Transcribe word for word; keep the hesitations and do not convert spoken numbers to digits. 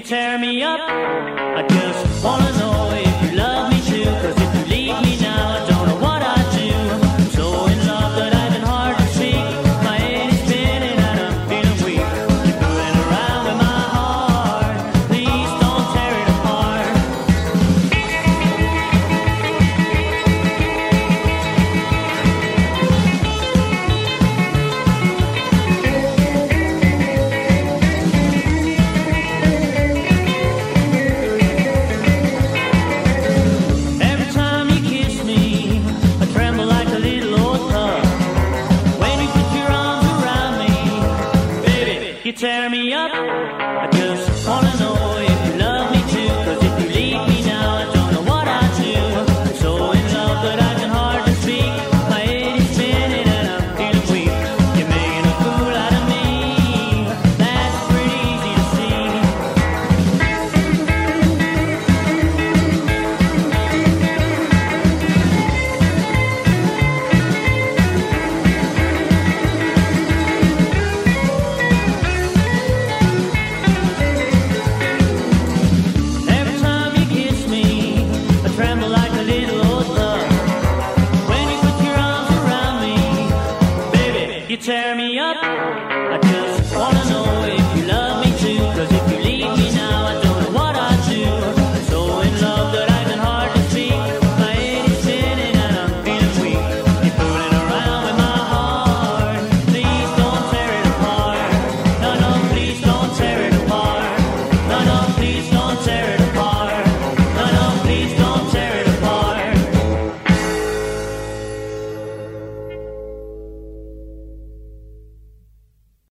tear me up. I just wanna know if you love me too, 'cause if you leave me now, I don't know what I'd do. I'm so in love that I can hardly speak. My head is spinning and I'm feeling weak. You're fooling around with my heart. Please don't tear it apart. Every time you kiss me, I tremble like a little old pup. When you put your arms around me, baby, you tear me up. I just wanna know if you love me too, 'cause if you leave me now, I don't know what I'd do. I'm so in love that I can hardly speak. My head is spinning and I'm feeling weak. You're making a fool out of me. That's pretty easy to see. Every time you kiss me, I tremble like a little old pup. When you put your arms around me, baby, you tear me up. I just wanna know if you love me too, 'cause if you leave me now, I don't know what I'd do. I'm so in love that I can hardly speak. My head is spinning and I'm feeling weak. You're fooling around with my heart. Please don't tear it apart. No, no, please don't tear it apart. No, no, please don't tear it apart.